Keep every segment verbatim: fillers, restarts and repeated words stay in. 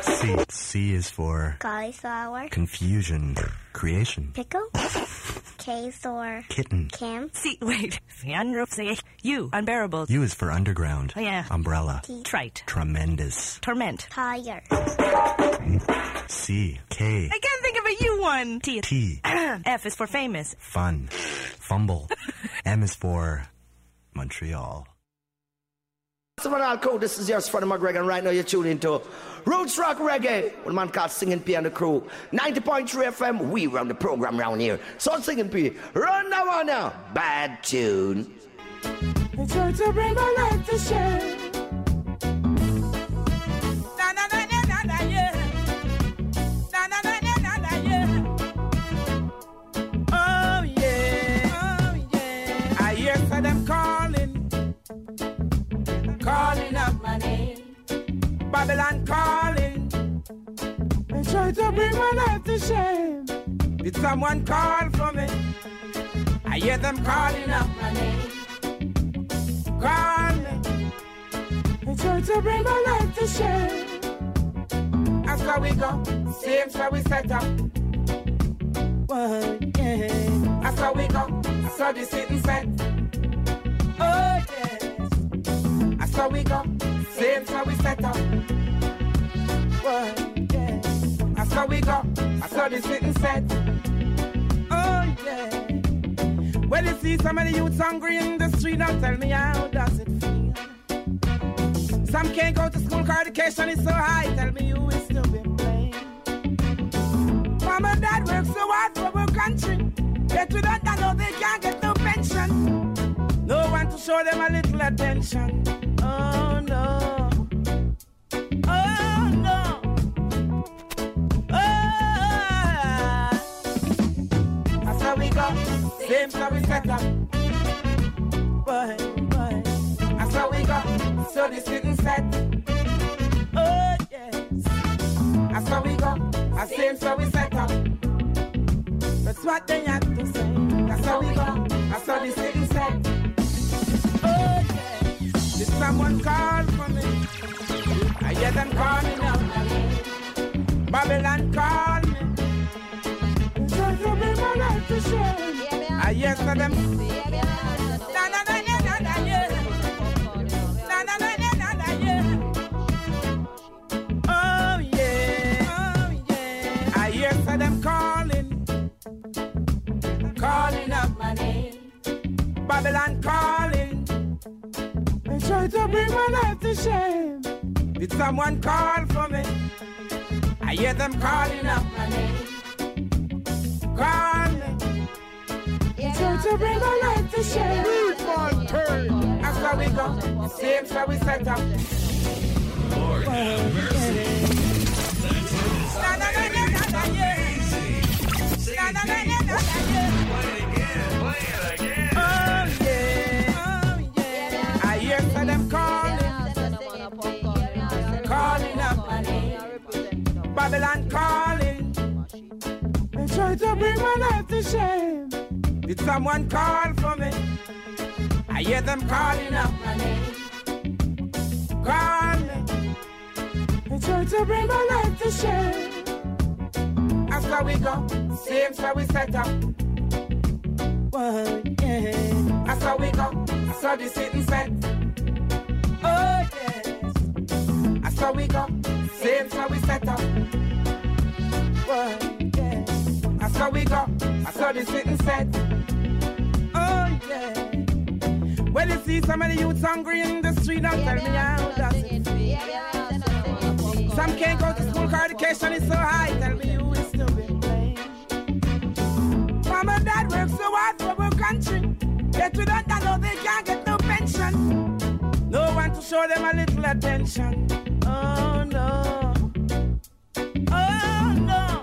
C. C is for cauliflower. Confusion. Creation. Pickle. K is for Kitten. Cam. C. Wait. U. Unbearable. U is for underground. Oh, yeah. Umbrella. T. Trite. Tremendous. Torment. Tire. C. K. I can't think of a U one. T. T. F is for famous. Fun. Fumble. M is for Montreal. So man, all cool. This is your Freddie McGregor, and right now you're tuning into Roots Rock Reggae with a man called Singing P and the crew. ninety point three F M, we run the program around here. So Singing P, run that one now. Bad tune. It's hard to bring my life to share. Na na na na na na yeah. Na na na na na na yeah. Oh yeah, oh yeah. I hear for them calling. Calling up my name, Babylon calling. They try to bring my life to shame. Did someone call for me? I hear them calling up my name. Calling. They try to bring my life to shame. That's how we go, same how we set up. Well, yeah. That's how we go, that's how this sitting set. Oh yes. That's how we go, same how we set up. Well, yeah. That's how we go, that's how this sitting set. Oh yeah. When you see some of the youths hungry in the street, now tell me how does it feel? Some can't go to school, car education is so high. Tell me who is still being blamed. Mom and dad work so hard for our country, yet we don't know they can't get no pension. No one to show them a little attention. Oh no. Oh no. Oh. That's how we go. Same how we set up. Boy, boy. That's how we go. So this sitting set. Oh, yes. That's how we go. That's same how we set up. That's what they have to say. That's how we go. That's how this sitting set. Oh, yes. Did someone call for me? I hear them calling out. Babylon call me. They try to bring my life to shame. I hear for them. Na na na na na na yeah. Na na na na na na yeah. Oh yeah, oh yeah. I hear for them calling, calling up my name. Babylon calling. They try to bring my life to shame. Did someone call for me? I hear them calling up my name. Calling. They try to bring my life to shame. That's how we go. Same how we set up. Lord have mercy. Na na na na na na yeah. Na na na na na na yeah. Play it again. Play it again. Oh yeah. Oh yeah. I hear for them calling, calling up my name. Babylon calling. They try to bring my life to shame. Did someone call for me? I hear them calling up my name. Calling. They try to bring my life to shame. That's how we go. Same how we set up. Well, yeah. That's how we go. That's how this sitting set. Oh yes. That's how we go. Same how we set up. Well, yeah. That's how we go. That's how this sitting set. Oh yeah. When you see some of the youths hungry in the street, now tell me how does it feel? Some can't go to school, car education is so high. Tell me who is still being blamed. Mom and dad work so hard for our country, yet we don't know they can't get no pension. No one to show them a little attention. Oh no. Oh no.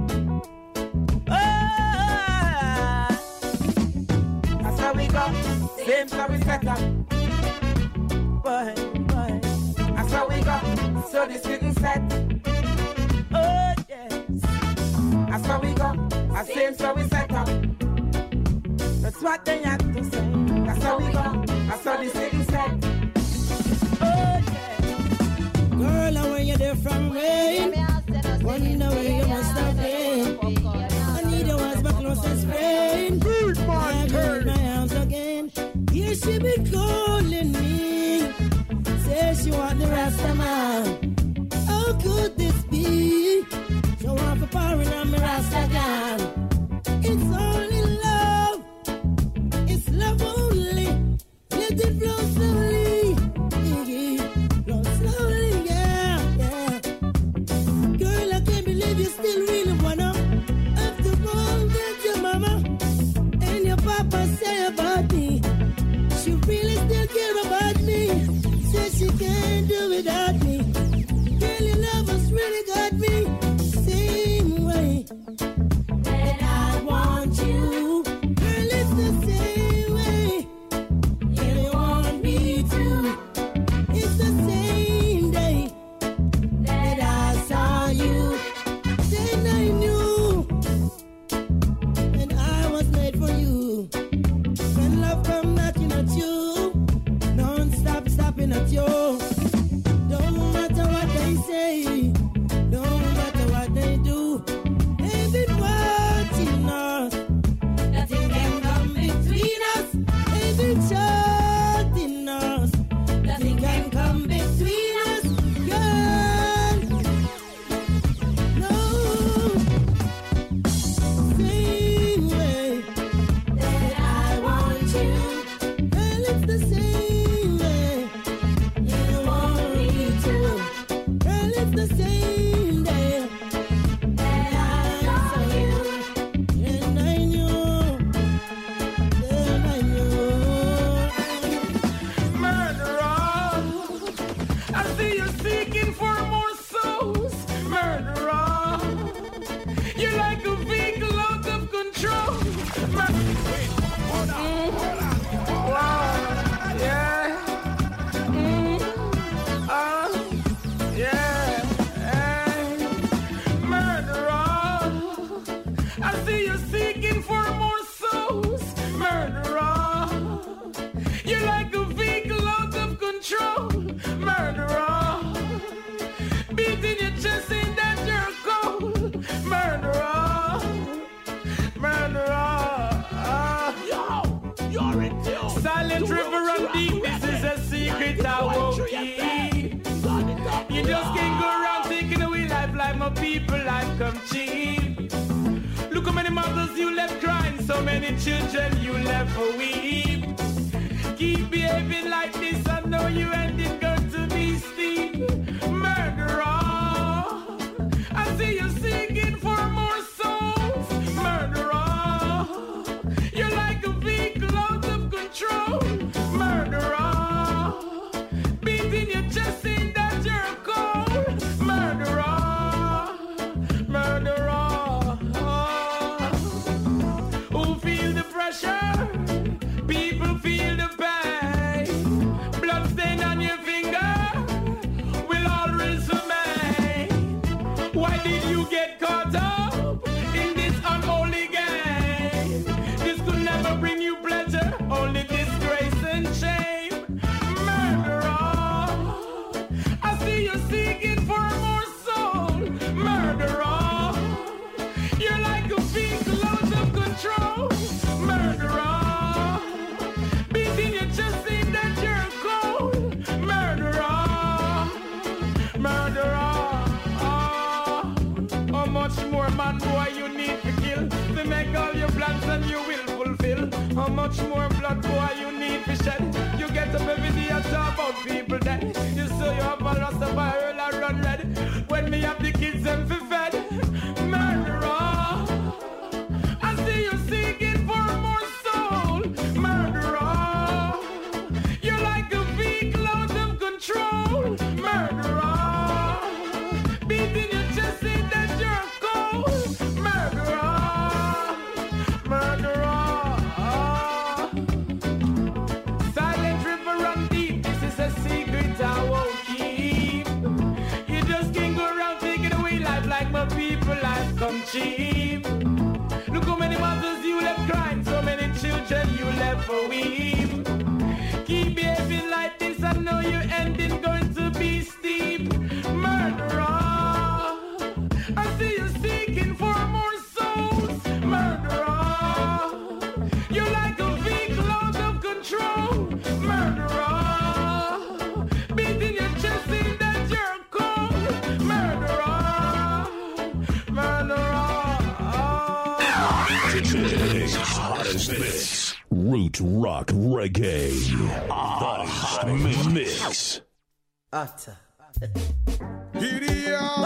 Oh. That's how we go. Same how we set up. Boy, boy. That's how we go. So this sitting set. Oh, yes. That's how we go. That's same how we set up. That's what they have to say. That's how we go. That's how this sitting set. Oh, yeah. Girl, I want you there from rain. calling me. Say she want the Rasta man. How could this be? She want for powering on me Rasta gun. It's only love. It's love only. Let it flow slowly. Flow slowly, yeah, yeah. Girl, I can't believe you still really wanna. After all that your mama and your papa say about me, she really still care about me. Say she can't do without me. Girl, your love has really got me. Same way that I want you. Girl, it's the same way. You want me to. It's the same day that I saw you. Then I knew and I was made for you. When love come knocking at you, non-stop stopping at you. Don't matter what they say, don't matter what they do. They've been watching us. Nothing can come between us. They've been shutting us. Nothing can come between us, girl. No. Same way that I want you. Girl, it's the same way you want me to. Girl, it's the same day that I saw you. And I knew, and I knew. Murderer, I see you seeking for more souls. Murderer, you're like a vehicle out of control. Mur- Wait, hold on, hold on, hold on. Yeah. Mm. Uh, yeah. Hey. Murderer, I see you seeking for more souls. Murderer, you're like a vehicle out of control. Murderer, beating your chest saying that you're cold. Murderer, murderer. Yo, you're in tune. Silent river run deep. This is a secret I won't keep. You just can't go around taking away life like my people life come cheap. Look how many mothers you left crying, so many children you left for weep. Keep behaving like this, I know you ending going to be steep. Murderer, I see you seeking for more souls. Murderer, you're like a vehicle out of control. Murderer, beating your chest saying that you're cold. Murderer, murderer. Who feel the pressure? People feel the pain. Blood stain on your finger will always remain. Why did you get caught up in this unholy game? This could never bring you pleasure, only disgrace and shame. Murderer, I see you seeking for more soul. Murderer, you're like a vehicle out of control. Murderer, beating your chest saying that you're cold. Murderer, murderer. How much more man boy you need to kill to make all your plans and you will fulfill? How much more blood boy you need to shed? You get up every day and talk about people dead. You say you have a Rastafari and run red. When me have the kids and fi fed. Murderer, I see you seeking for more soul. Murderer, you're like a vehicle out of control. Murderer, beating your chest saying that you're cold. Murderer, murderer. Silent river run deep. This is a secret I won't keep. You just can't go around taking away life like my people life come cheap. Look how many mothers you left crying, so many children you left for weep. Keep behaving like this, I know your ending going to be steep. Murderer, I see you seeking for more souls. Murderer, you're like a vehicle out of control. Murderer, Today's hottest mix. Root Rock Reggae. Hottest mix. Utter. Giddy up,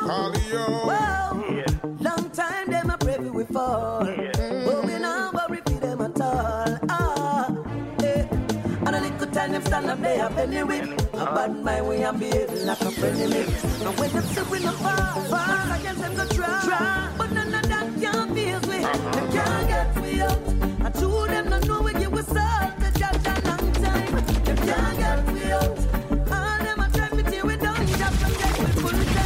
Long time them a pray we fall, but we not worry for them at all. Ah, eh. And a little time them stand up there, penny whip. A bad mind we am behaving like a friendly mix. And when them say we not fall, fall against them go try, try. But none of that can't feel we. Them can't get we out. And two of them don't know we give we salt. The judge a long time. Them can't get we out. All them a try to tear we down, just to get we full time.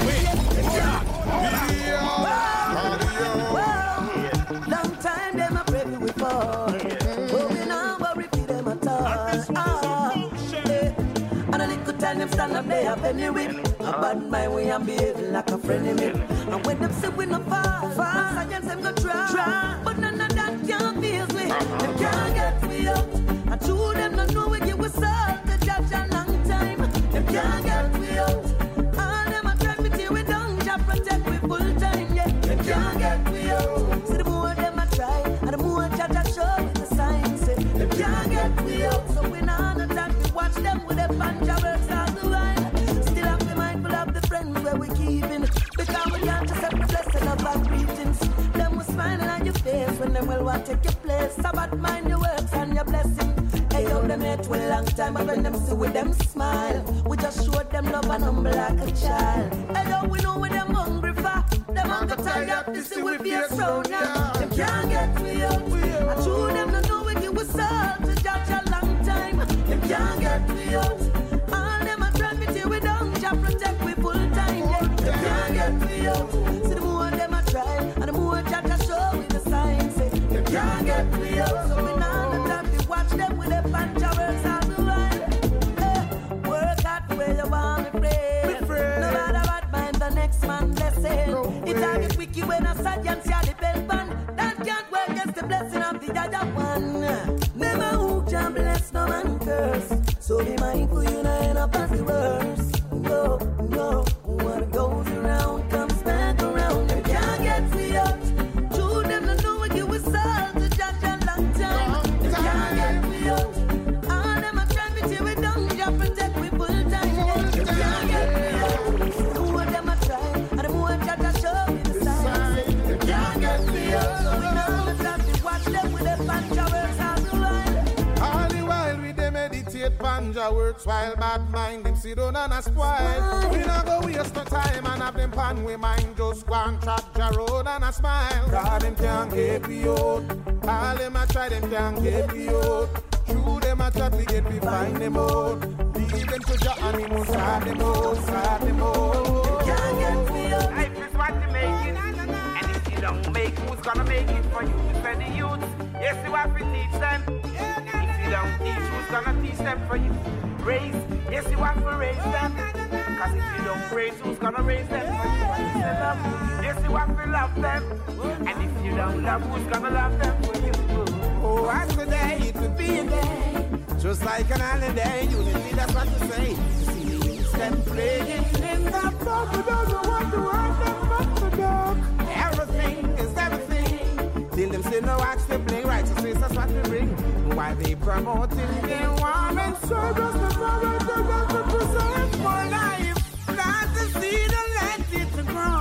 Long time them a pray we fall, but we not worry for them at all. Ah, eh. And a little time them stand up there, penny whip. A bad mind we am behaving like a friendly mip. And when them say we not fall, fall against them go try, try. But none of that can't feel we. Them can't get we out. And two of them don't know we give we salt. The judge a long time. Them can't get we out. All them a try to tear we down, just protect we full time. Yeah, them can't get we out. See the more them a try, and the more judge a show with the signs. Say them can't get we out. So we not on attack. We watch them with their panja works all the while. Still have to be mindful of the friends where we keeping, because we can't just have the blessing of our greetings. Them was smiling on your face when them will want to take your place. So bad mind your works and your blessing. Hey, yo, them hate for a long time, and when them see with them smile, we just show them love and humble like a child. Hey, yo, we know what them hungry for. Them hunger tired up to see we feel so now. Them can't get we out. I chew them to know we give we salt to judge a long time. Them can't get we out. All them a try to tear we down, just protect we full time. Yeah. Them can't get we out. See the more them a try, and the more judge a show with the signs. Say them can't get we out. So we not the time to watch them with their panja works all the while. Hey, work out where you want to pray. No matter what mind the next man blessing. It's all the quickie when a science ya the bell pan. That can't work against the blessing of the other one. Never who can bless no man curse. So be mindful you not end up as the worst. No, no, what goes around comes back around. You can't get free out. Two them don't know what you was salt to judge a long time. You can't get free out. All them a try to tear it down, just protect we full time. You can't get free out. The more them a try, and the more judge a show me the signs. You can't get free out. So we know the time to watch them with their panja works all the while. all the while we dey meditate, panja works while bad mind them sit down and a spoil. We not go waste no time and have them pan we mind just go and track the road and a smile. Cause them can't get me out. All them a try, them can't get me out. True them a try to get me find them out. Leave them to the animals, start them out, start them out. Can't get me out. Life is what you make it. And if you don't make, who's gonna make it for you? For the youth, yes, you have to teach them. If you don't teach, who's gonna teach them for you? Raise, yes, you have to raise them. Cause if you don't raise, who's gonna raise them for you? Love, yes, you have to love them. And if you don't love, who's gonna love them for you? Oh, as today, it would be a day, just like an holiday. Unity, that's what to say. See the youths them playing in the park, who doesn't want to work them but the dog. Everything is everything. Till them say no watch they play righteousness, that's what they bring. Why they promoting their warm and service, the power to get to preserve for life. Plant the seed and let it grow.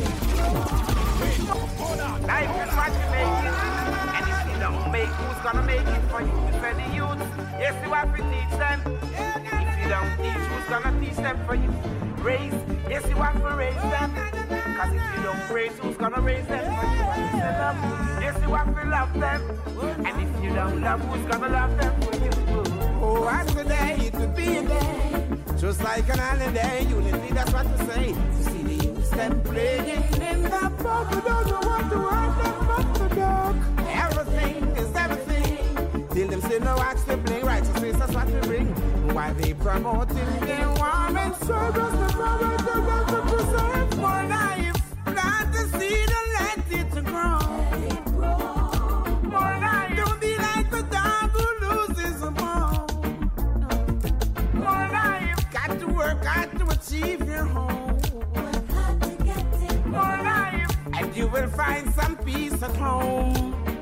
Life is what you make it. And if you don't make, who's gonna make it for you? For the youth, yes, you have to teach them. If you don't teach, who's gonna teach them for you? Raise, yes, you have to raise them. Cause if you don't raise, who's gonna raise them for you? Love, yes, you have to love them. And if you don't love, who's gonna love them for you? Oh, as today, it would be a day, just like an holiday. Unity, that's what to say. To see the youths them playing in the park, who doesn't want to work them but the dog. Everything is everything. Till them say no watch they play righteousness, that's what they bring. Why they promoting their warm and service, the power to get to preserve more life. Plant the seed and let it grow. More life. Don't be like the dog who loses a bone. More life. Got to work, got to achieve your home. More life. And you will find some peace at home.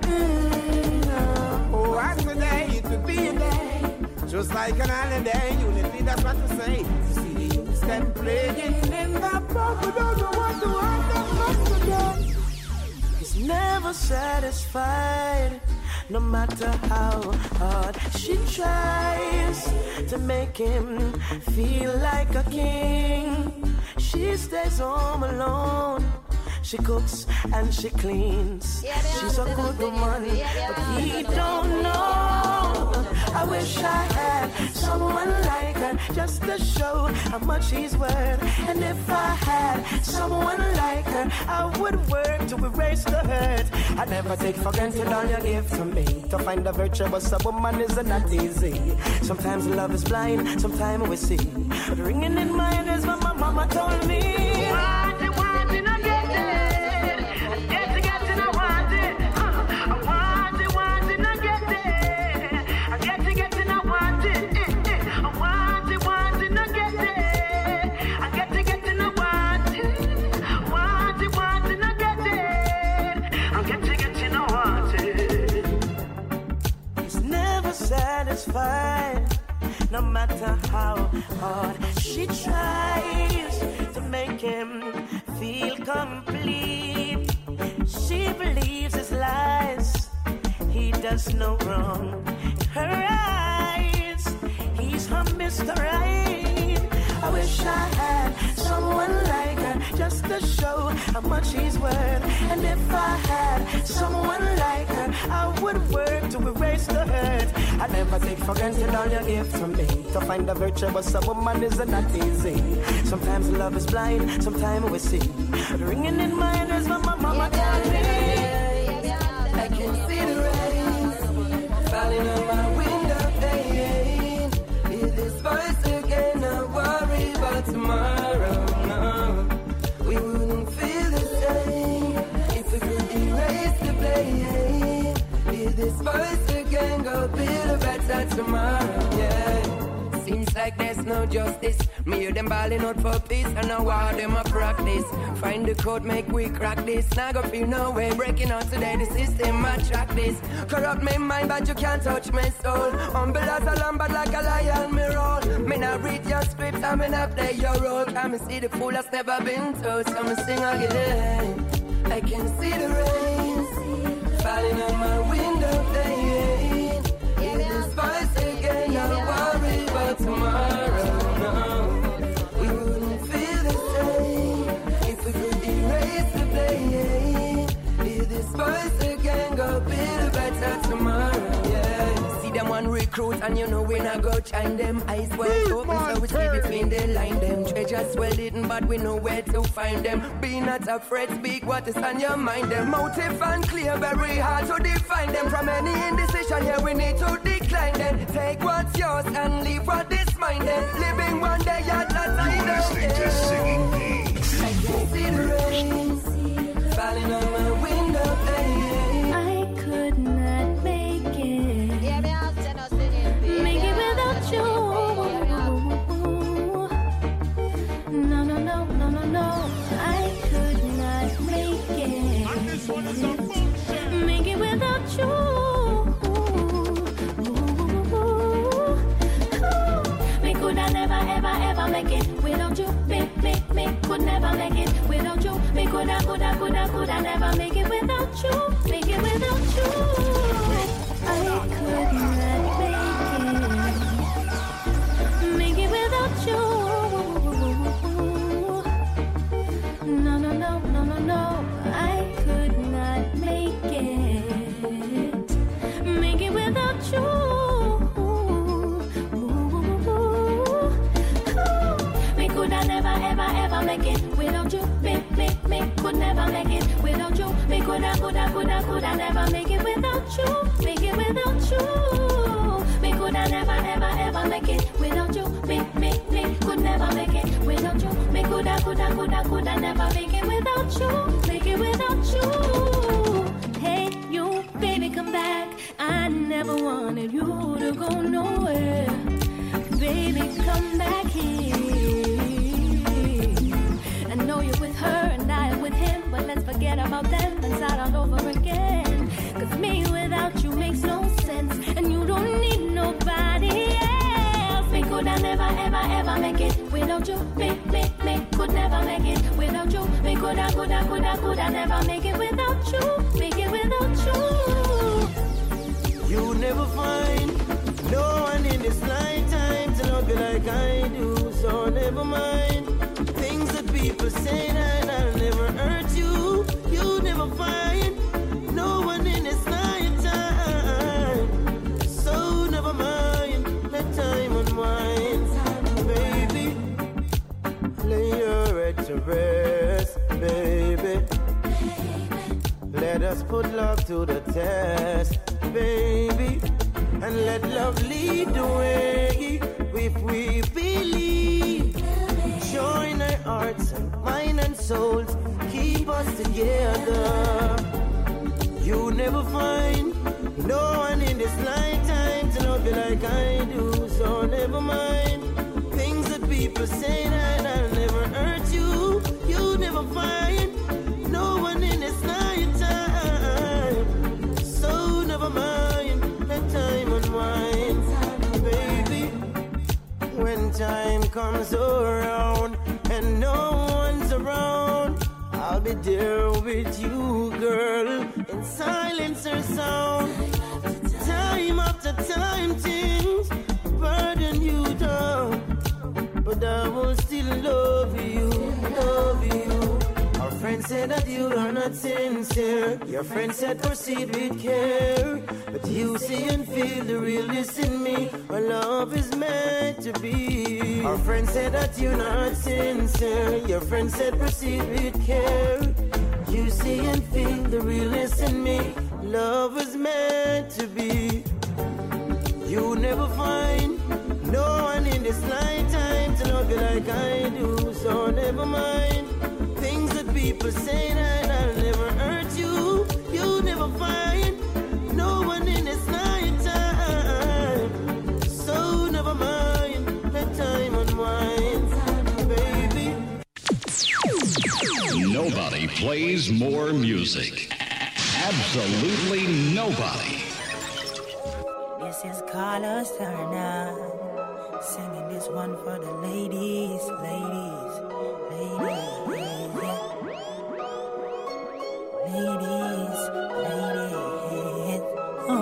Just like an holiday, unity, that's what to say. To see the youths them playing in the pub, we don't know what to want them to do. He's never satisfied, no matter how hard she tries to make him feel like a king. She stays home alone. She cooks and she cleans. She's a good woman, but he don't know. I wish I had someone like her just to show how much he's worth. And if I had someone like her, I would work to erase the hurt. I never take for granted all you give to me. To find a virtuous woman is not easy. Sometimes love is blind, sometimes we see. But ringing in my ear is what my mama told me. Want it, want it, I get it. I get it, get it, I want it. Uh, I want it, want it, I get it. I get it, get it, I want it. Eh, eh. I want it, want it, I get it. I get it, get it, I want it. Want it, want it, I get it. I get it, get it, I want it. He's never satisfied, no matter how hard she tries to make him feel complete. She believes his lies, he does no wrong. In her eyes, he's her Mister Right. I wish I had someone like her just to show how much he's worth. And if I had someone like her, I would work to erase the hurt. I never take for granted all you give to me. To find a virtuous woman is not easy. Sometimes love is blind, sometimes we see. But ringing in my ears, what my mama told me. I can see the rain falling on my window pane. Hear this voice again, I worry about tomorrow. No, we wouldn't feel the same if we could erase the blame. Hear this voice again, go build a better tomorrow. Yeah. Seems like there's no justice. Me hear them balling out for peace, and now war them a practice. Find the code, make we crack this. Now go feel no way breaking out today. The system attract this. Corrupt me mind, but you can't touch my soul. Humble as a lamb, but like a lion, me roll. Me not read your script, I me not play your role. Come and see the fool that's never been told. So me sing again. I can see the rain falling on my window pane. Hear this voice again, I worry about tomorrow. No, we wouldn't feel the same if we could erase the blame. Hear this voice again, go build a better tomorrow. Yeah. See them one recruit and you know we not go join them. Eyes wide open so we see between the line them. Treasures well hidden but we know where to find them. Be not afraid, speak what is on your mind. Them motive and clear, very hard to define them. From any indecision here we need to decline them. Take what's yours and leave what is mine then. Living one day at a time. Listening to Singing Beats. I can see the rain falling on my window pane. I could not make it. Yeah, me also no singing. Make it without you. No, no, no, no, no, no. I could not make it. Make it without you. Me could I never, ever, ever make it without you. Me, me, me could never make it without you. Me could I, could I, could I, could I never make it without you. Make it without you. I could not make it. Make it without you. No, no, no, no, no, no. I could not make it. Make it without you. Me could I never, ever, ever make it without you. Me, me, me could never make it without you. Me could I, could I, could I, could I never make it without you. Make it without you. Me could I never, ever, ever make it without you. Me, me, me could never make it without you. Me could I, could I, could I, could I never make it without you. Make it without you. Hey, you, baby, come back. I never wanted you to go nowhere. Baby, come back here. I know you're with her and I am with him, but let's forget about them and start all over again. Cause me without you makes no sense, and you don't need nobody else. coulda never, ever, ever make it without you. Me, me, me could never make it without you. Me coulda, coulda, coulda, coulda never make it without you. Make it without you. You never find no one in this lifetime to love you like I do. So never mind things that people say that I'll never hurt you. You never find no one in this lifetime. So never mind, let time unwind. Baby, lay your head to rest, baby. Let us put love to the test, baby, and let love lead the way. If we believe, join our hearts and mind and souls, keep us together. You never find no one in this lifetime to love you like I do. So never mind things that people say that I'll never hurt you. You never find no one in this lifetime. So never mind, let time unwind, baby. When time comes around and no one's around, I'll be there with you, girl, in silence or sound. Time after time, things burden you down, but I will still love you, love you. Our friend said that you are not sincere. Your friend said proceed with care, but you see and feel the realness in me. Our love is meant to be. Our friend said that you're not sincere. Your friend said proceed with care. You see and feel the realness in me. Love is meant to be. You never find no one in this lifetime to love you like I do. So never mind things that people say that I'll never hurt you. You never find no one in this lifetime. So never mind, let time unwind, baby. Nobody plays more music. Absolutely nobody. This is Carlos Turner, singing this one for the ladies, ladies, ladies, ladies, ladies. Oh,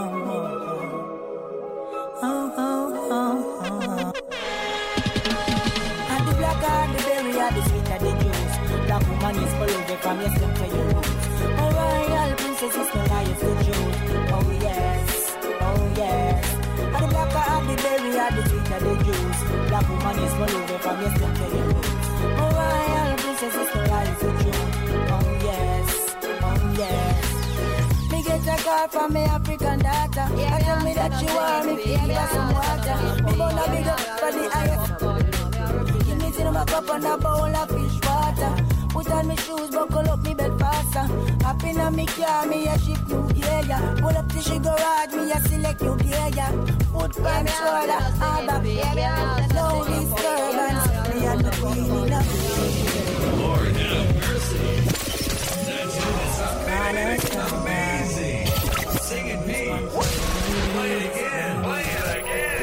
oh, oh, oh, oh. And the black and the berry and the sweet and the juice. Black woman is followed from your stem to your roots. Oh, royal princess is no liars to Jews. Oh, yes. Oh yes, and the black and the berry and the sweet and the juice. Black woman is full over from your stem to your roots. Oh royal princess is the rise of June. Oh yes, oh yes. Me get a call from me African daughter. Yeah, tell me that you want me, give me some water. Me gonna big up for the ice. Give me some cup and a bowl of fish water. Put on me shoes, buckle up me bed faster. Hop in on me car, me a ship new gear, yeah. Pull up the sugar rod, me a select new gear, yeah. Foot pan shoulder, all back, no disturbance. Me and the queen in a Lord have mercy. That's it. Amazing. Sing it, me. Play it again. Play it again.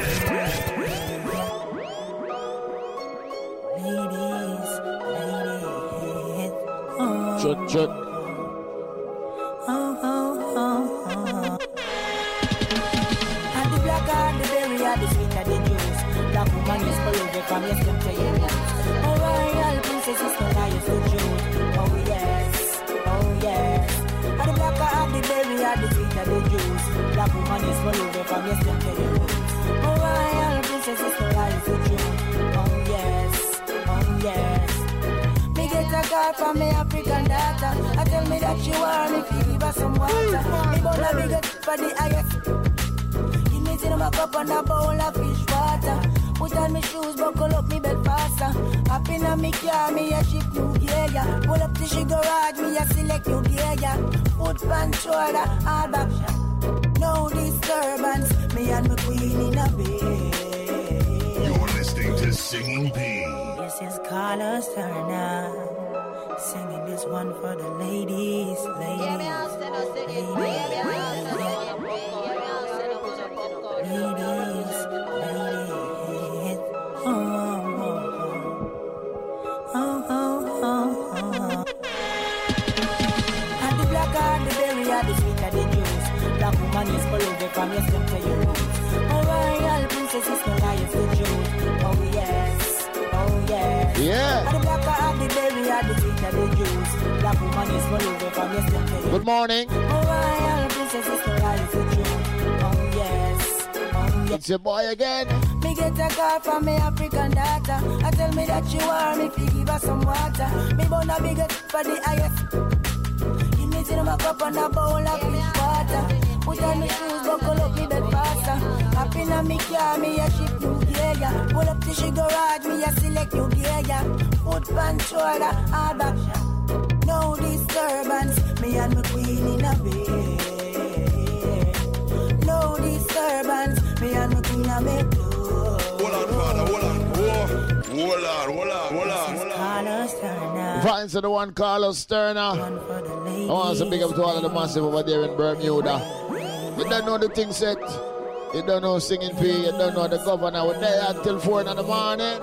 ladies, ladies. Oh. Chut, chut. Oh, oh, oh, oh. And the black and the berry and the sweet and the juice. Black woman is followed from your stem to your roots. Oh, royal princess is no liars to June. Oh, yes, oh, yes. And the black and the berry and the sweet and the juice. Black woman is followed from your stem to your roots. Oh, royal princess is no liars to June. Oh, yes, oh, yes. Me get a call from me African daughter. I tell me that you want me, give her some water. Me gonna be good for the highest. Give me till my cup and a bowl of fish water. Put on me shoes, buckle up me bed faster. Hop in on me car, me a ship new gear, yeah. Pull up the sugar rod, me a select new gear, yeah. Foot pan shoulder, all back. No disturbance, me and my queen in a bed. You're listening to Singing P. This is Carlos Turner, singing this one for the ladies, ladies, ladies, ladies, ladies. of the Jews. Black woman is for you from yesterday. Good morning. Oh, royal princess is the rise the truth. Oh, yes. Oh, yes. It's your boy again. Me get a call from me African daughter. I tell me that you are me, fi give her some water. Me born a big for the highest. Give me till my cup and a bowl of fish water. Put on me shoes, buckle up me bed faster. Hop in a me car, me a ship new gear, yeah. Pull up to she garage, me a select new gear, yeah. Foot pan shoulder, hard back shot. No disturbance, me and my queen in a bed. No disturbance, me and my queen a make love. Hold on, father, hold on. Whoa. Hold on, hold on, hold on, hold on. Carlos Turner. Vines of the one Carlos Turner. I want to big up to all of the massive over there in Bermuda. You don't know the thing set. You don't know Singing P. You don't know the governor. We're there until four in the morning.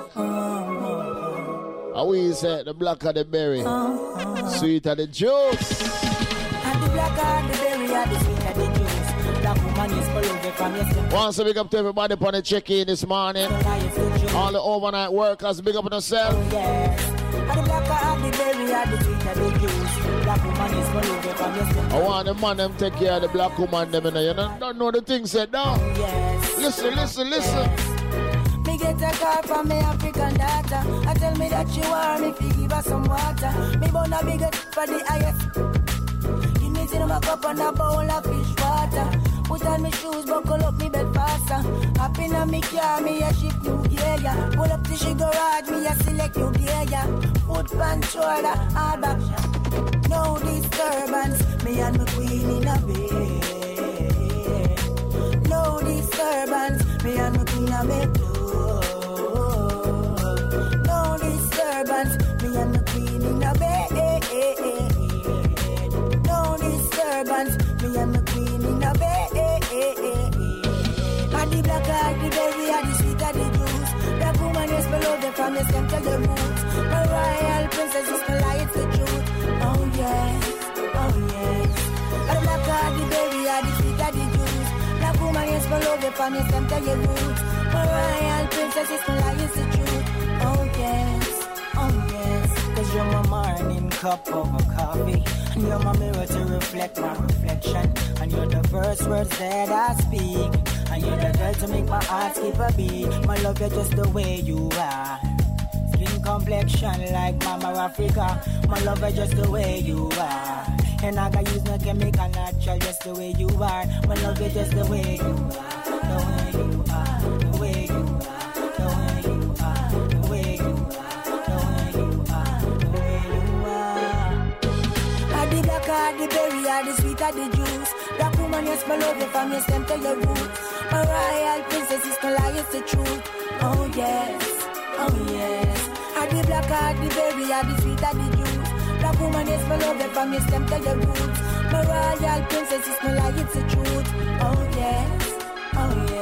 How we say the black of the berry, sweet of the juice. And the black of the berry are the sweet of the juice. Black woman is for you from yesterday. Want to big up to everybody upon the check-in this morning. All the overnight workers, big up on yourself. Oh, yes. And the black of the berry are the sweet of the juice. Black woman is for you from yesterday. I want the man them take care of the black woman them, you know. You don't, don't know the thing said down. Oh, yes. Listen, listen, listen. Yes. Me get a call from me African daughter. I tell me that you are me, fi give her some water. Me born a big for the highest. Give me till my cup and a bowl of fish water. Put on me shoes, buckle up me bed faster. Hop in a me car, me a ship new gear, yeah. Pull up to she garage, me a select new gear, yeah. Foot pan shoulder, hard back shot. No disturbance, me and my queen in a bed. No disturbance, me and my queen a make love. No disturbance, me and my queen in a bed. No disturbance, me and my queen in a bed. And the black are the berry, and the sweet are the juice. Black woman is below the from the stem to the roots. My royal princess is my lie, it's the truth. Oh yes, oh yes. And the black are the berry, and the sweet are the juice. Black woman is below the from the stem to the roots. My royal princess is my lie, it's the truth. Oh yes, oh yes. Cause you're my morning cup of a coffee. And you're my mirror to reflect my reflection. And you're the first words that I speak. And you're the girl to make my heart skip a beat. My love, you're just the way you are. Skin complexion like Mama Africa. My love, you're just the way you are. And I got use no chemical, natural, just the way you are. My love, you're just the way you are. The way you are, the way you are, the way you are, the way you are, the way you are, the way you are. Are the black, are the berry, are the sweet, are the juice. Black woman, yes, my love you from your stem to your roots. My royal princess is no lie, it's the truth. Oh yes, oh yes. Are the black, are the berry, are the sweet, are the juice. Black woman, yes, my love you from your stem to your roots. My royal princess is no lie, it's the truth. Oh yes, oh yes.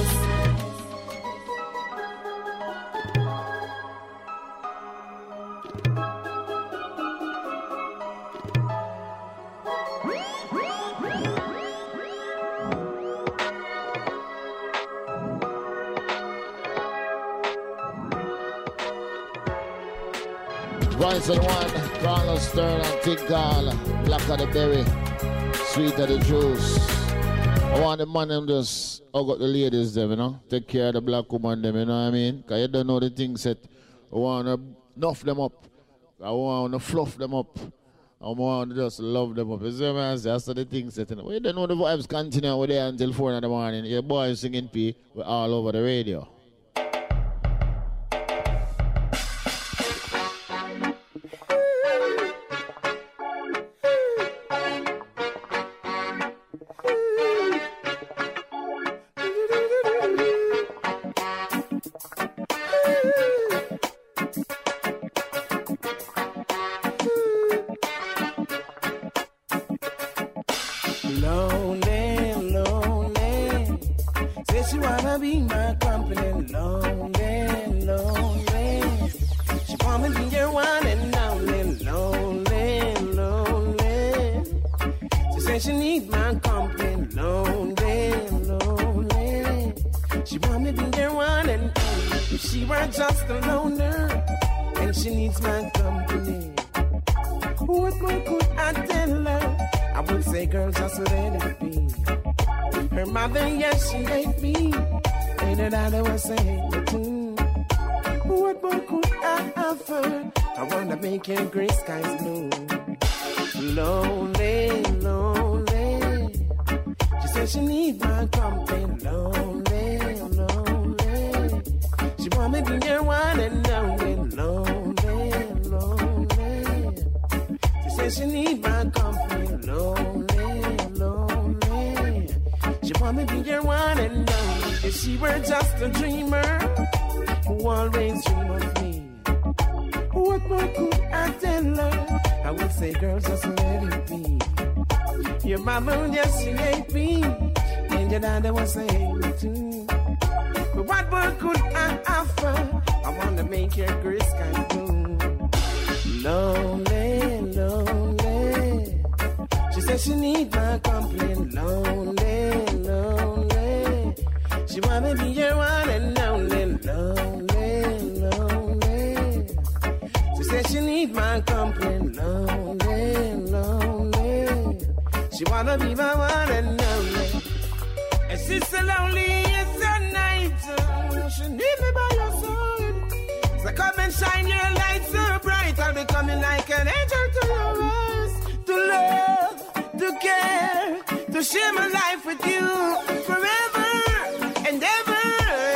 Voice of the one, Carlos Turner, Tinkal, Black of the Berry, Sweet of the Juice. I want the man them just hug up the ladies them, you know. Take care of the black woman them, you know what I mean? Because you don't know the things that I want to nuff them up. I want to fluff them up. I want to just love them up. You see what I say? That's the things that, you know. You don't know the vibes continue over there until four in the morning. Your boy Singing P, we're all over the radio. What more could I tell her? I would say, girl, just let it be. Her mother, yes, she ain't me. Ain't it I that was saying the tune? What more could I offer? I wanna make your gray skies blue. Lonely, lonely. She said she need my company. Lonely, lonely. She want me be your one and only. Lonely, lonely. She said she need my company. Lonely, lonely. She want me be your one and only. If she were just a dreamer who always dream of me, what more could I tell her? I would say, girl, just let it be. Your mama, yes, she ain't me, and your daddy was saying me too. But what more could I offer? I wanna make your gray sky blue. Lonely, lonely. She said she need my company. Lonely, lonely. She wanna be your one and only. Lonely, lonely. She said she need my company. Lonely, lonely. She wanna be my one and only. And she's so lonely, it's a night. She need me by your side. So come and shine your light so bright. I'll be coming like an angel to your eyes. To love, to care, to share my life with you forever and ever.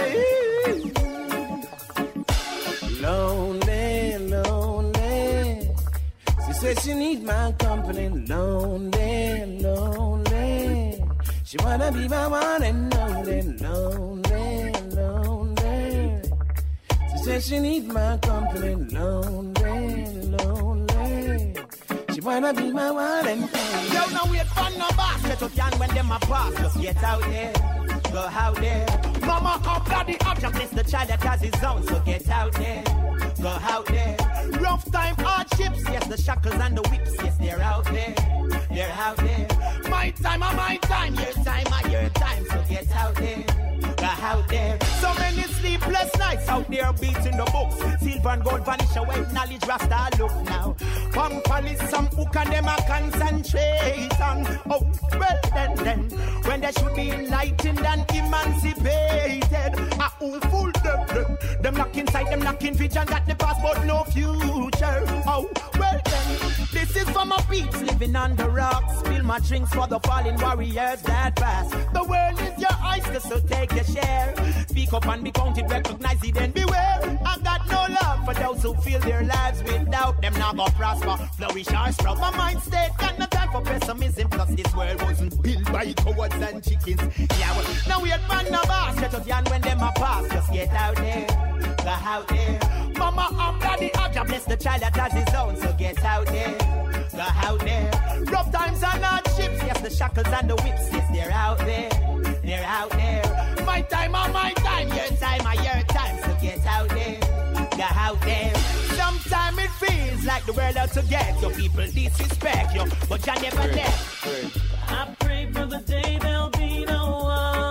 Lonely, lonely. She said she need my company. Lonely, lonely. She wanna be my one and only. Lonely, lonely. She said she need my company. Lonely, lonely. She wanna be my one and only. Yo, now wait for no boss. Let us young when them a pass. Just get out there, go out there. Mama up daddy up, just miss the child that has his own. So get out there, go out there. Rough time, hardships, yes, the shackles and the whips, yes, they're out there, they're out there. My time, or my time, your time, or your time. So get out there, go out there. So many sleepless nights out there beating the books. Silver and gold vanish away, knowledge rasta look now. Come police, some who can them a concentrate on. Oh, well then, then, when they should be enlightened and emancipated. Ah, who fool them, them? Them lock inside, them lock in vision, got the past but no future. Oh, well then, this is for my peeps living on the rocks. Spill my drinks for the fallen warriors that pass. The world is your oyster, so take your share. Speak up and be counted, recognize it and beware. I got no love for those who feel their lives without them not gonna prosper, flourish or sprout. My mind state got no time for pessimism. Plus this world wasn't built by cowards and chickens. Yeah, well, now we had man no boss. Let us yan when them a pass. Just get out there, go out there. Mama up, daddy up, just bless the child that has his own. So get out there, go out there. Rough times and hardships, yes, the shackles and the whips, yes, they're out there, they're out there. My time or my time, your time or your time. So get out there, go out there. Sometimes it feels like the world out to get you. People disrespect you, but you never left. I pray for the day there'll be no war.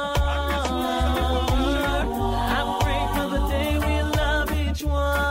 I pray for the day we love each one.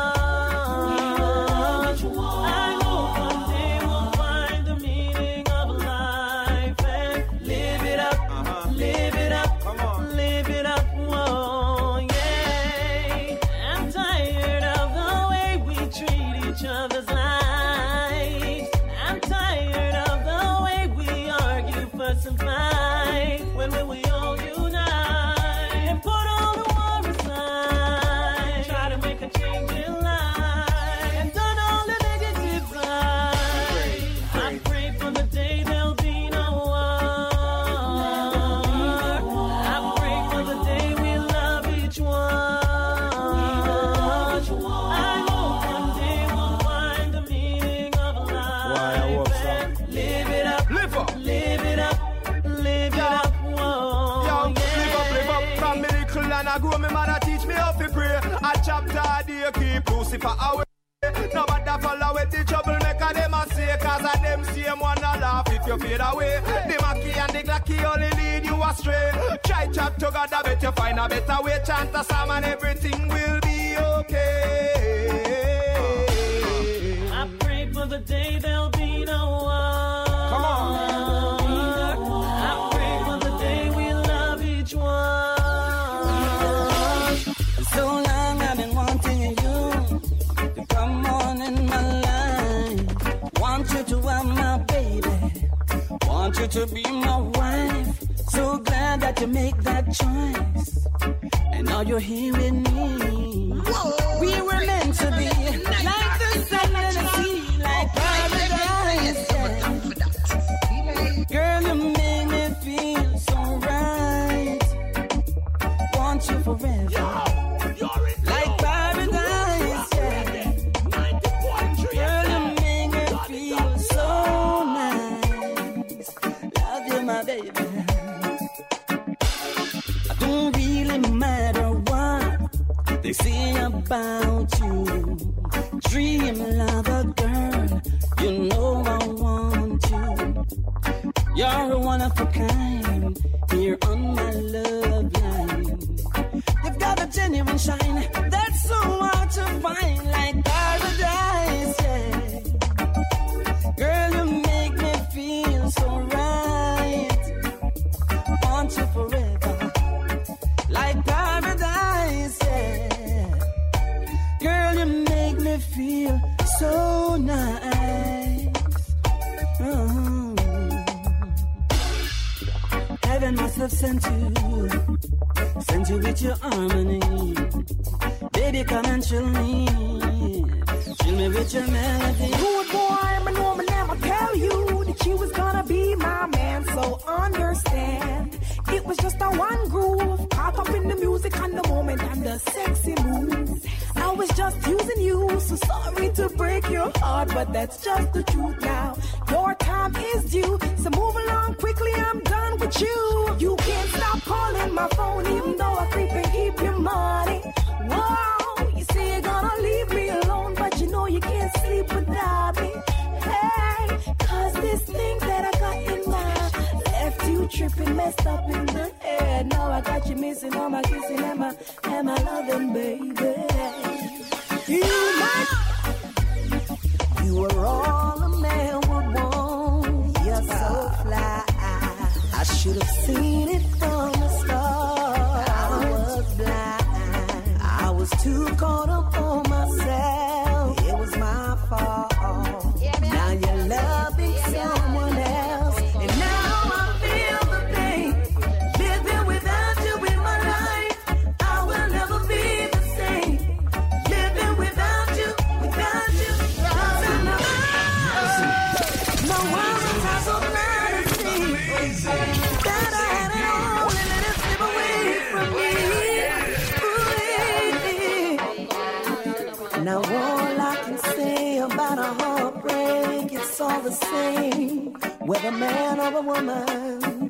I hope one day we'll find the meaning of life and live it up, live it up, live it up. Whoa, yeah. I'm tired of the way we treat each other's lives. I'm tired of the way we argue, fuss and fight. When will we all unite and put all the war aside? Try to make a change in life and done all the negative side. I pray for the day there'll be no war. I pray for the day we love each one. I hope one day we'll find the meaning of life and live it up, live up, live it up, live it up. Whoa, Yo, yeah. live up, live up. From me little and I grow, me mother teach me how to pray. A chapter a day keep Lucifer away. Nobody follow with the troublemaker, them a say. Cause of them same one a laugh if you fade away. The Mackie and the Glocky only lead you astray. Try chat together, bet you find a better way. Chant a psalm and everything will be okay. I pray for the day there'll be Want you to be my wife. So glad that you make that choice. And now you're here with me. Whoa. We were meant to be like the sun and the sea, like paradise. Yeah. Girl, you make me feel so right. Want you forever. Like paradise. Yeah. Girl, you make me feel so nice. Love you, my baby. Don't really matter what they say about you. Dream lover girl, you know I want you. You're a one of a kind here on my love line. You've got a genuine shine that's so hard to find, like paradise. Yeah. Girl, you make me feel so right. Want you forever. Like paradise, yeah. Girl, you make me feel so nice. Oh. Heaven must have sent you, sent you with your harmony. Baby, come and chill me, chill me with your melody. Good boy, I know me never tell you that you was gonna be my man, so understand. It was just a one groove, caught up in the music and the moment and the sexy moves. I was just using you, so sorry to break your heart, but that's just the truth now. Your time is due, so move along quickly, I'm done with you. You can't stop calling my phone, even though I creep and keep your money. Whoa, you say you're gonna leave me alone, but you know you can't sleep without me. Hey, cause this thing that I got in mind left you tripping, messed up in the head. Now I got you missing all my kissing and my, and my loving, baby. You might, you were all a man would want. You're so fly. I should have seen it from the start. I was blind. I was too caught up on myself. It was my fault. Now you're loving someone else, and now I feel the pain. Living without you in my life, I will never be the same. Living without you, without you, no one was I so glad to see that I had it all and let it slip away from me. Ooh, now all I can say about a heartbreak, it's all the same, whether man or a woman.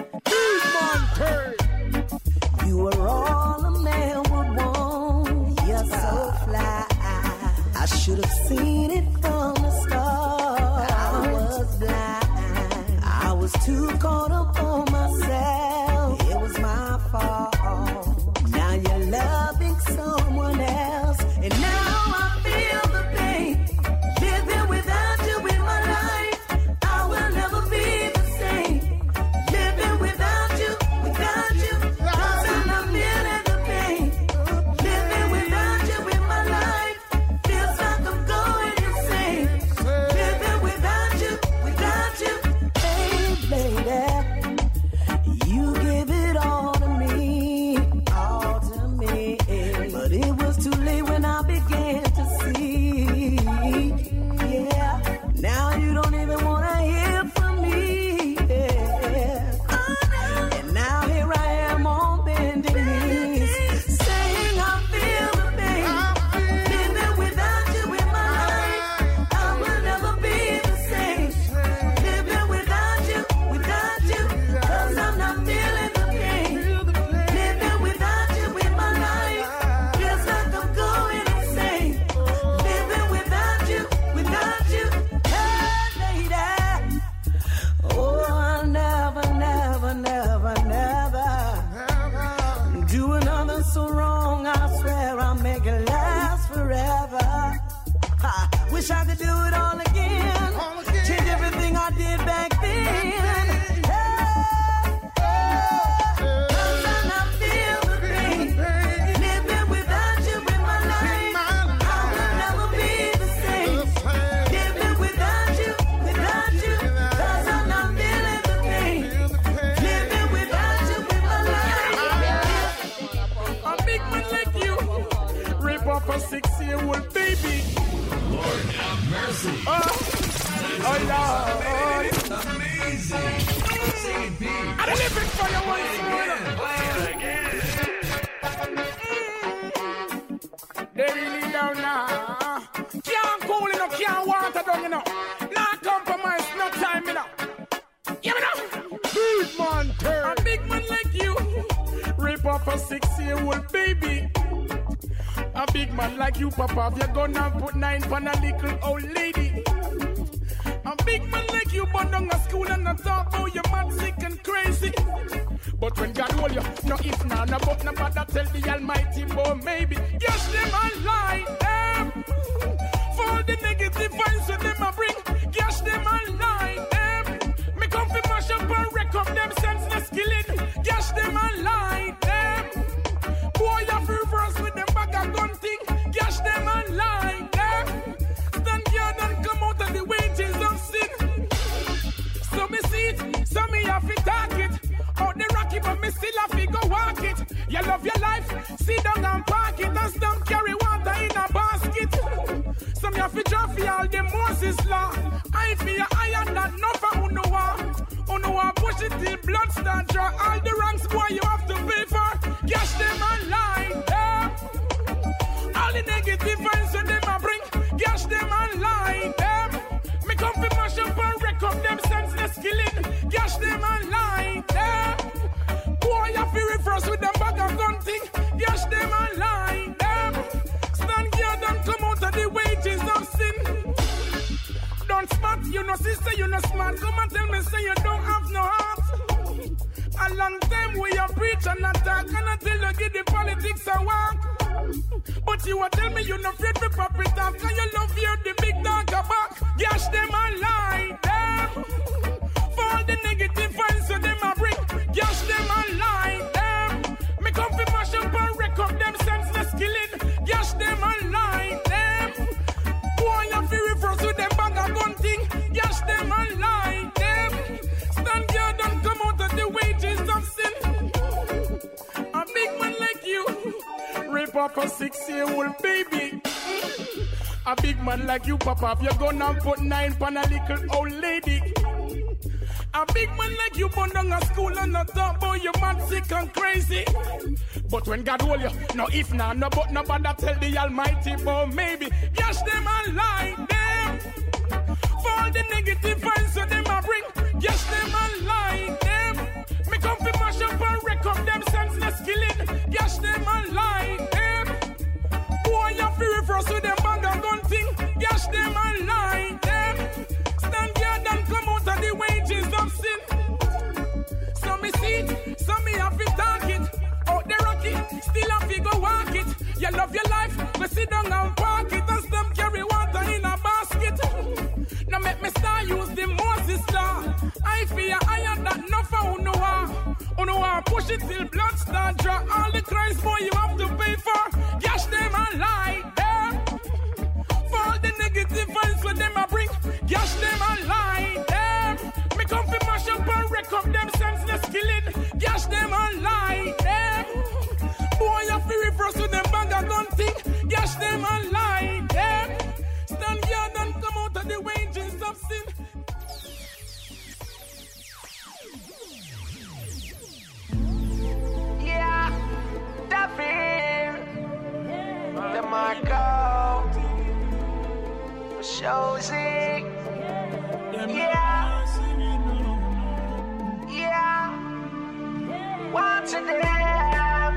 You were all a man would want. You're so fly. I should have seen it from the start. I was blind. I was too caught up on myself. It was my fault. Now you're loving someone else, and now I feel the pain. Living without you in my life, I will never be the same. Living without you, without you, cause I'm feeling the pain. Living without you in my life feels like I'm going insane. Living without you, without you, hey lady. Lord. It's amazing. Sing it, Pete. I'm living for you once more. Play it again. They really down now. Can't cool enough, can't water down, you know. Not compromise, no time, you know. You know? Big man, turn. A big man like you. Rape off a six-year-old baby. A big man like you, Papa, you're gonna put nine on a little old lady. A big man like you, but down a school and not talk about you mad, sick and crazy. But when God hold you, no if nah, no but no bother tell the Almighty, boy, maybe. Yes, them a lie, them. For the negative vibes that them a bring. Yes, them a lie, them. Me come fi mash up and wreck up them senseless killing. Yes, them a lie, them. Boy, you fi reverse with them bag of gun thing. Yes, them a lie, them. Stand here and come out of the wages of sin. So me see it, so me have to talk it. Out the rocky, but me still have to go walk it. You love your life, sit down and park it. And don't carry water in a basket. So me have to drop for all the Moses law. I feel iron that no for who know what. Who know what push it till blood start draw. All the ranks, boy, you have to pay for. Cash them and lie, yeah. All the negative vibes when them a bring. Cash them and lie, them. Me come fi mash up and wreck up them senseless killing. Cash them and lie, them. Boy, you fi reverse with them bag of gun thing. Cash them and lie, them. Stand here and come out of the wages of sin. Don't smart, you know sister, you know smart. Come and tell me say you don't have no heart. A long time we a preach and attack, and until you give the politics a walk. But you a tell me you no afraid for puppet talk, and you love hear the big dog a back. Gash them and lie, them. For all the negative vibes so them a bring. Gash them and lie, them. Me come fi mash up and wreck up them senseless killing. Gash them and lie, them. Boy, you fi reverse with them bag of gun thing. Gash them and lie, them. Stand guard and come out of the wages of sin. A big man like you, rape up a six-year-old baby. A big man like you, Papa, if you're gonna put nine on a little old lady. A big man like you, born down a school and not talk about you mad, sick and crazy. But when God hold you, no if nah, no but no bother tell the Almighty, but maybe. Yes, them and lie, them. For all the negative vibes so them a bring. Yes, them and lie, them. Me come fi mash up and wreck up them senseless killing. Yes, them and lie, them. Boy, you fi reverse with them bag of gun thing. Yes, them and lie, them. Stand here and come out of the wages of sin. So me see it, so me have to talk it. Out the rocky, still have to go walk it. You love your life, but sit down and park it. And them carry water in a basket. Now make me start use the Moses law. I fear iron that no for who know how. Who know how push it till blood start draw. All the crimes boy you have to pay for. Gash them and lie, them. For all the negative vibes when them a bring. Gash them and lie, them. Me come fi mash up and wreck up them senseless killing. Gash them and lie, them. Boy you fi reverse with them bag of gun thing. Gash them and lie, them. Stand here and come out of the wages of sin. Yeah, Daffy, the Marco, Shozy, yeah, yeah, what's in them?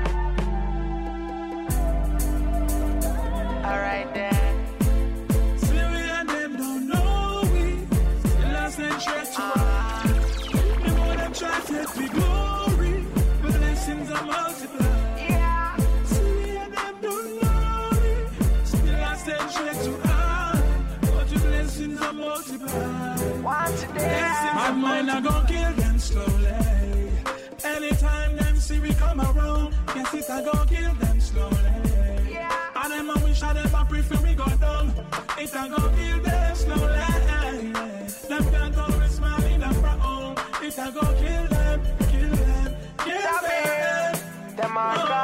All right then. See we and them don't know we, still I send straight to us. The more them try to take the glory, but blessings are multiplied. Yeah. See we and them don't know we, still I send straight to us. But your blessings are multiplied. What's in them? My mind are gonna kill them slowly. Anytime them see we come around, guess it I gonna kill them slowly. And them a wish and them a prefer we go down. It a go kill them slowly. Them can't always smile in the front. It a go kill them, kill them, kill them. Them a go.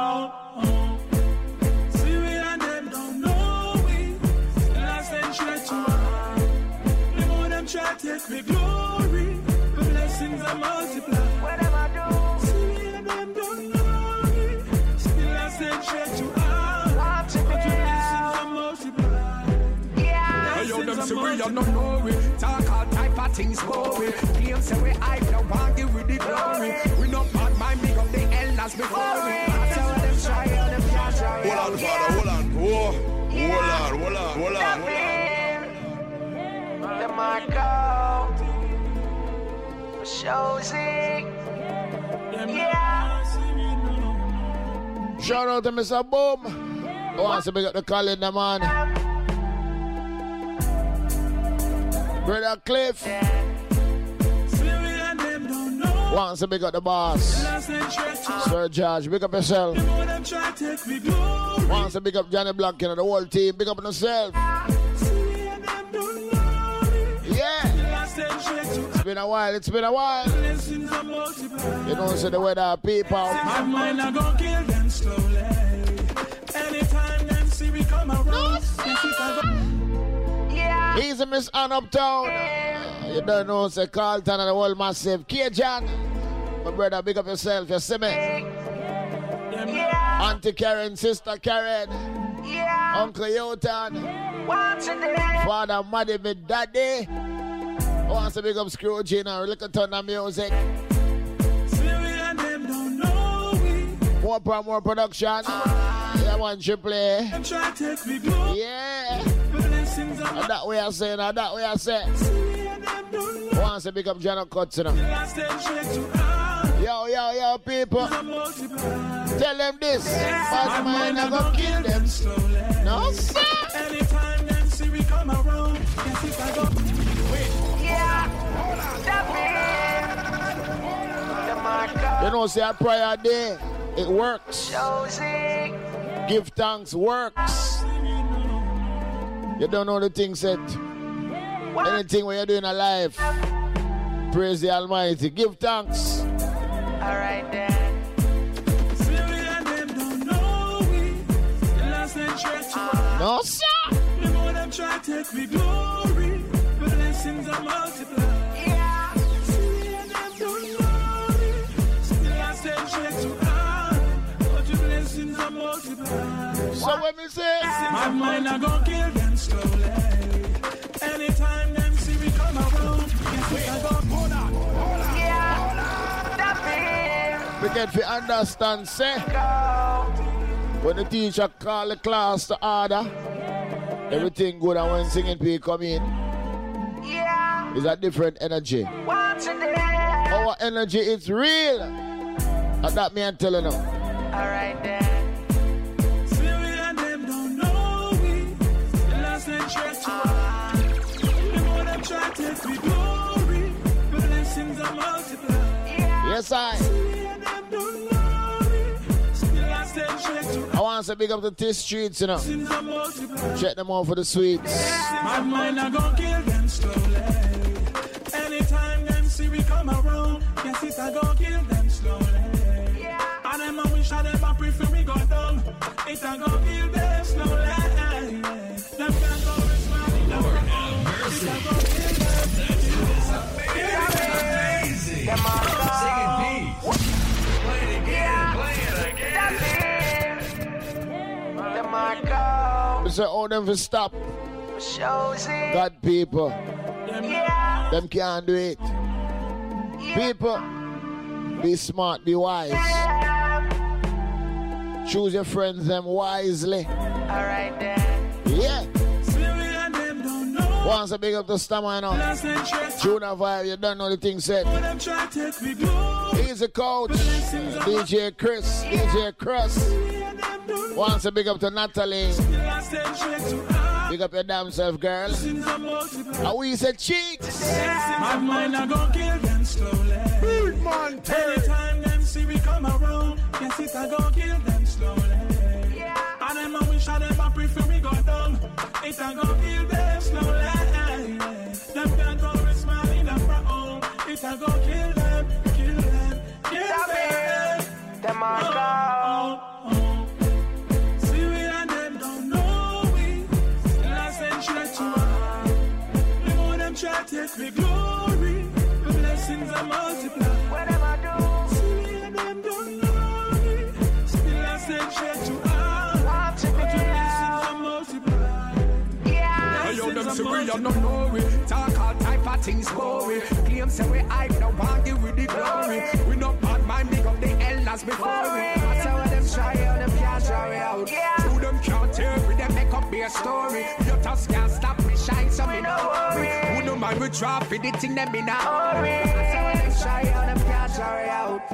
See we and them don't know we. Still I send straight to us. The more them try to take me glory, the blessings are multiplied. Whatever I do, see and them don't know me. Still I send straight to all. Watch it, but your blessings are multiplied. Yeah. Hey, yo, them say we are not know it. Talk all type of things for it. Claim say we hype, now want give with the glory. We not bad mind, big up the elders before it. That's how them try, how them can't try. Hold on, father, hold on. Whoa. Hold on, hold on, hold on, hold on. The Marco Shozy. Yeah. Shout out to Mister Boom. Who wants to pick up the calendar, man? Brother Cliff. Wants to pick up the boss. Sir George, pick up yourself. Wants to pick up Johnny Black and the whole team. Pick up yourself. Yeah. It's been a while, it's been a while. You don't see the weather, people. My mind I go kill them slowly. Anytime them see me come around. Yeah. Easy Miss Ann Uptown. You don't know, say Carlton and the whole massive. K-Jan. My brother, big up yourself, you see me? Yeah. Auntie Karen, Sister Karen. Yeah. Uncle Yotan. Watch it. Father, Maddy, me daddy. Wants to big up Scrooge and a little ton of music. And them don't know me. More pro, more production. Yeah, one triple A. Them try to take me glory. Yeah. Blessings are And that way I say, and that way I say. Wants to big up John Cuts, you know. Yo, yo, yo, people. Tell them this. But mine I go kill them slowly. No, sir. Anytime them see we come around. Yes, if I go. Yeah. You know, say a prayer day, it works. Josie. Give thanks works. You don't know the thing set. Anything when you're doing a life, praise the Almighty. Give thanks. All right then. No, sir. The more them try to take me glory, the blessings are multiplied. Yeah. See and them don't know me. Still I send straight to God, but your blessings are multiplied. So when me say, my mind I go kill them slowly. Anytime them see me come around, yes, I go hold on, hold on. Yeah. Stop it. we get to understand, say, when the teacher call the class to order, everything good, and when singing people come in, yeah, it's a different energy. Our energy is real. And that me I'm telling you. Alright then. And them don't know me. Still I send straight to the more them try to take me glory, the blessings are multiplied. Yes, I. And them don't know me. Still I send straight to I want to big up the T streets, you know. Check them out for the sweets. My mind I gon' kill them slowly. Anytime them see we come around, yes it I gon' kill them slowly. And them a wish and them a prefer we go down. It a gon' kill them slowly. Them can't go respond in the world. It a gon' kill them. Amazing. Them are singing peace. Play it again. Play it again. Them are go. So all them for stop. Josie. God people. Yeah. Them can't do it. People, be smart, be wise. Choose your friends them wisely. Alright then. Yeah. Once a big up the stammer, you know. Juna vibe, you don't know the thing said. Easy coach. D J Chris. D J Cross. Once a big up to Natalie. Big up your damn self, girl. And we said cheeks. My mind I gon' kill them slowly. Anytime them see we come around, yes it I gon' kill them slowly. And them a wish and them a prefer we go down. It a gon' kill them slowly. Them can't go rest my in the front. It a gon' kill them, kill them, kill them. Them are go. See we and them don't know we. Still I send straight to us. The more them try to take me glory. The blessings are multiplied. Whatever I do, see and them don't know me. Still I say check to I. want to But be the blessings out. are multiplied. Yeah. Blessings Yo, them are say we are not multiplied. know we talk all type of things for we. Claim say we hype, no want give with the glory. We not bad mind, big up the elders before we. That's how them try out, them can't try out. Who them can't tear with them make up their story. You just can't stop me shine, so me no worry. Who no mind we drop for the thing them in a hurry. That's how them try out, them can't try out.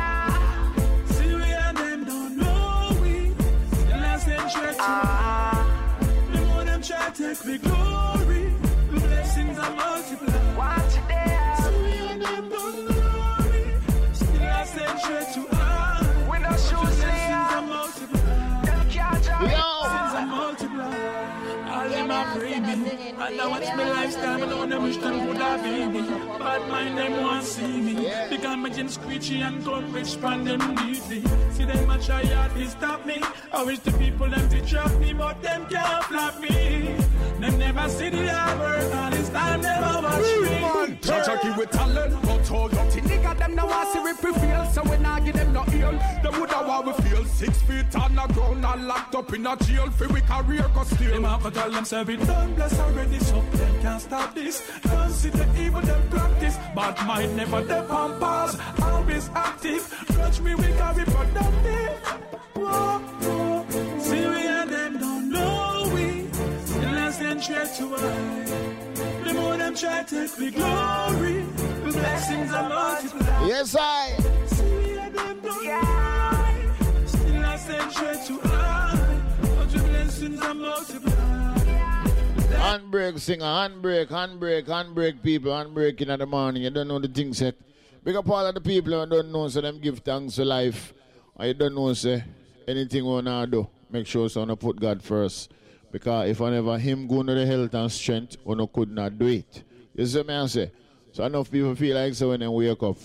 Yeah. See we and them don't know we. Still I say check to Ah. the more them try to take me glory. The blessings are multiplied. Want to there. See we and them don't know me. Still I say check to I. We no The shoes blessings there. are multiplied. Them can't try. Blessings are multiplied. All them are free me. And I watch my lifestyle, but I wanna wish them would have been me. Bad mind them want see me. Because my gym screechy and gun rich pan them easy. See them a try hard to stop me. I wish the people them to trap me, but them can't flap me. Them never see the hard work, all this time never watch me. Jaja give we talent, but all dirty nigga them now want see we prevail. So we nah give them no ear. Them woulda want we feel six feet on the ground and locked up in a jail for we career cause still. Them have to tell themselves it done, bless already, so them can't stop this. Don't see the evil, them practice. Bad mind never the pampas, always active. Grudge me, we carry productive. Whoa, whoa. See we and them don't know we. Still less than try to hide. The more them try to take the glory, the blessings are multiplied. Yes, I. See we and them don't know we. Still less than try to hide. But the blessings are multiplied. Handbrake singer, handbrake, handbrake, handbrake people, handbrake in the morning. You don't know the thing set. Big up all of the people who don't know, so them give thanks to life. And you don't know, say, anything we wanna do, make sure so you put God first. Because if whenever him go to the health and strength, you could not do it. You see me I say? So enough people feel like so when they wake up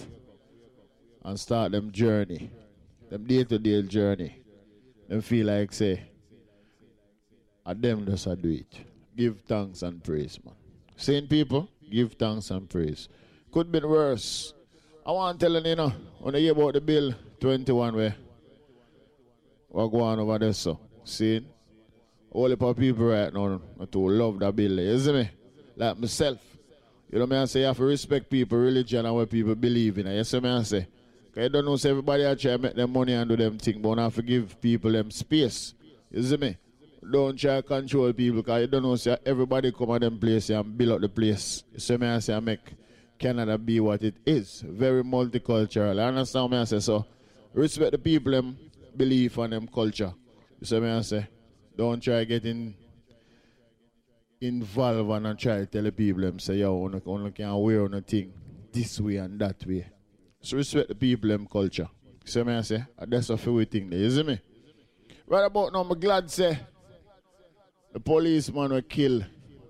and start them journey, them day-to-day journey, them feel like say, and them just a do it. Give thanks and praise, man. Same people, give thanks and praise. Could be worse. I want to tell you, you know, when I hear about the bill twenty-one where we're going over there, so. See? All the people right now to love that bill. You see me? Like myself. You know what I say? You have to respect people, religion, and what people believe in. You see me? I say? Because you don't know, say everybody I try to make them money and do them things, but you have to give people them space. You see me? Don't try to control people, because you don't know, say everybody come at them place and build up the place. You see me? I say? I make Canada be what it is. Very multicultural. I understand what I say? So, respect the people, them belief and them culture. You see me? I say? Don't try getting involved and try to tell the people them say, yo, only, only can wear on a thing this way and that way. So respect the people them culture. See me I say? That's a few thing there, you see me? Right about now, I'm glad say the policeman will kill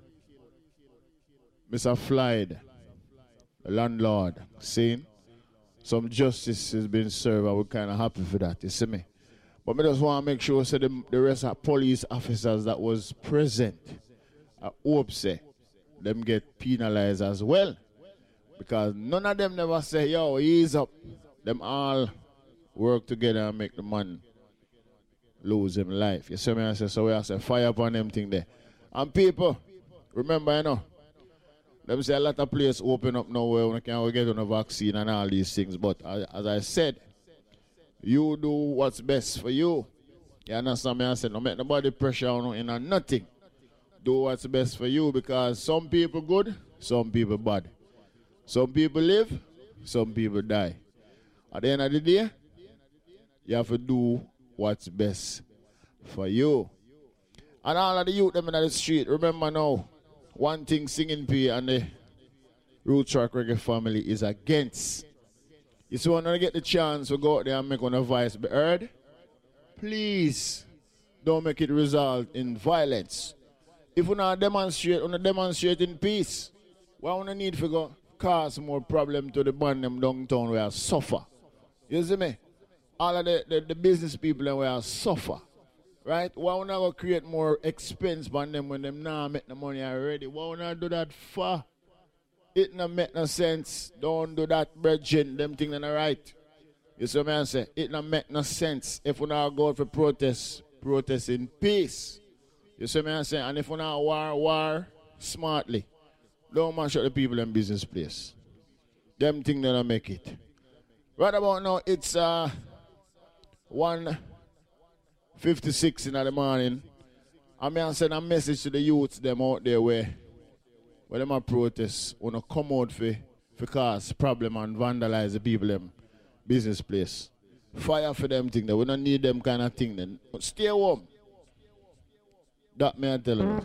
Mister Floyd, the landlord, saying some justice has been served, and we're kind of happy for that, you see me? But I just want to make sure so the, the rest of police officers that was present, I hope say, them get penalized as well. Because none of them never say, yo, ease up. Them all work together and make the man lose his life. You see me? I say, so we have to fire upon them thing there. And people, remember, you know, them say a lot of places open up now where we can get on a vaccine and all these things. But as, as I said, you do what's best for you. You understand me? I said, don't make nobody pressure on you in nothing. Do what's best for you, because some people good, some people bad. Some people live, some people die. At the end of the day, you have to do what's best for you. And all of the youth them in the street, remember now, one thing Singing P and the Roots Rock Reggae family is against. You see, when I get the chance to go out there and make one a voice be heard, please don't make it result in violence. If we not demonstrate, we demonstrate in peace. Why we need to go cause more problem to the band them downtown where I suffer? You see me? All of the, the, the business people where I suffer. Right? Why we not go create more expense on them when them now make the money already? Why we not do that for? It no make no sense. Don't do that, brethren. Them things are not right. You see what I say? It no make no sense. If we not go out for protest, protest in peace. You see what I say? And if we not war, war smartly. Don't mash up the people in business place. Them things that don't make it. Right about now, it's uh, one fifty-six in the morning. I'm going to send a message to the youths them out there where, where them a protest, want to come out for, for cause problem and vandalize the people in business place. Fire for them thing. We don't need them kind of thing then. But stay home. That may I tell you.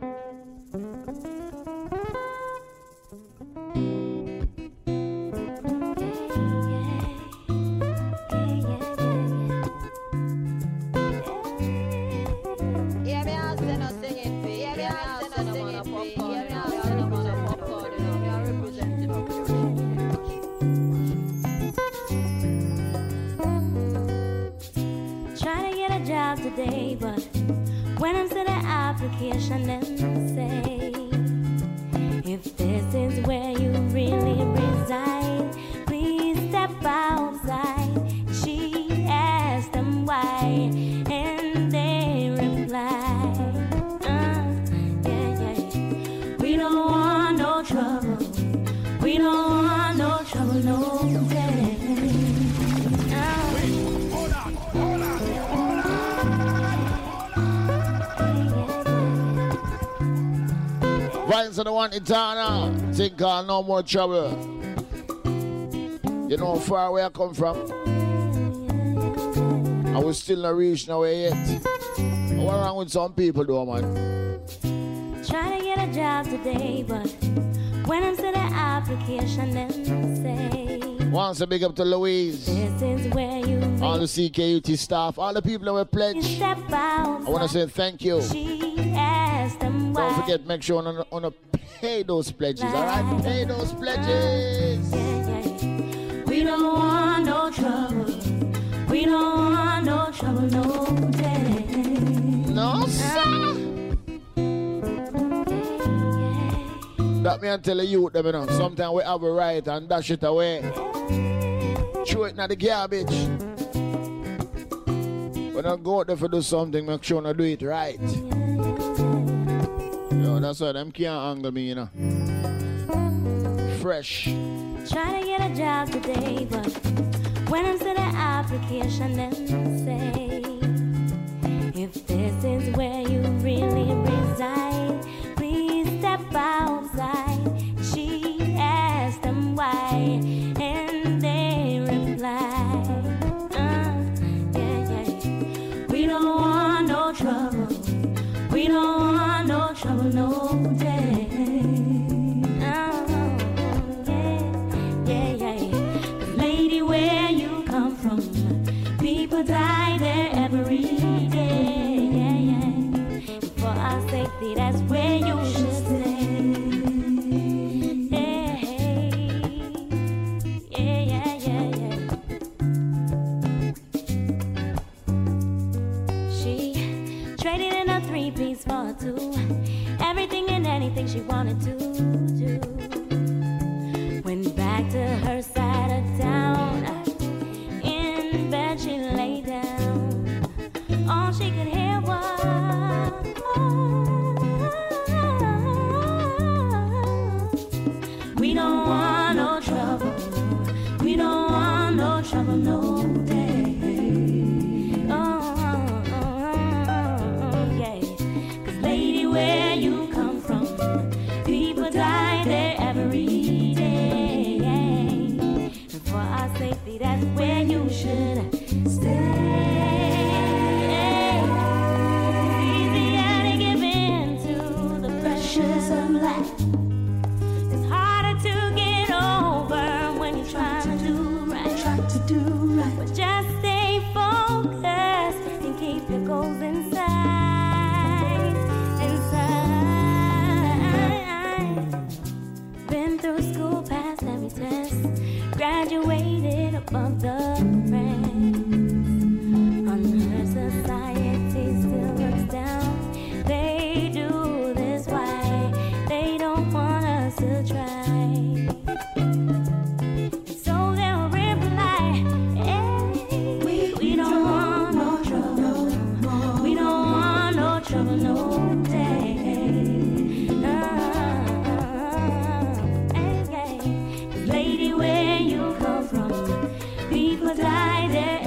Today, but when I'm to the application, them say, if this is where you really reside, please step outside. She asked them why, and they reply, uh, yeah, yeah, we don't want no trouble, we don't want no trouble, no day. Vines are the one in Tana. Think uh, no more trouble. You know how far away I come from? I was still not reach nowhere yet. What wrong with some people though, man? Trying to get a job today, but when I'm to the application, them say, once a big up to Louise, this is where you all the C K U T staff, all the people that were pledged. I want to say thank you. She asked them why. Don't forget, make sure on on pay those pledges. All right, pay those pledges. Yeah, yeah. We don't want no trouble. We don't want no trouble, no day. No, sir. That me and tell the youth them, you know, sometimes we have a right and dash it away. Throw it in the garbage. When I go out there for do something, make sure I do it right. Yo, that's why them can't angle me, you know. Fresh. Trying to get a job today, but when I'm to the application, them say, if this is where you really reside, please step outside. She asked them why, and they reply, uh, yeah, yeah. We don't want no trouble. We don't want no trouble, no day. Oh, yeah, yeah, yeah. Lady, where you come from, people die there every day. Yeah, yeah. For our safety, that's where you should stay. Yeah, yeah, yeah, yeah. She traded in a three-piece for two. Everything and anything she wanted to do. Went back to her side of town. In bed she lay down. All she could hear was, we don't want no trouble. We don't want no trouble, no day. Oh, oh, oh, yeah. 'Cause lady, where you come from, people die there every day. And for our safety, that's where you should stay. It's easier to give in to the pressures of life. It's harder to get over when you're trying to do right. Try to do right. But just stay focused and keep your goals inside. Inside. Been through school, passed every test. Graduated above the rest. On her society still looks down. They do this why they don't want us to try. Lady, where you come from, people die there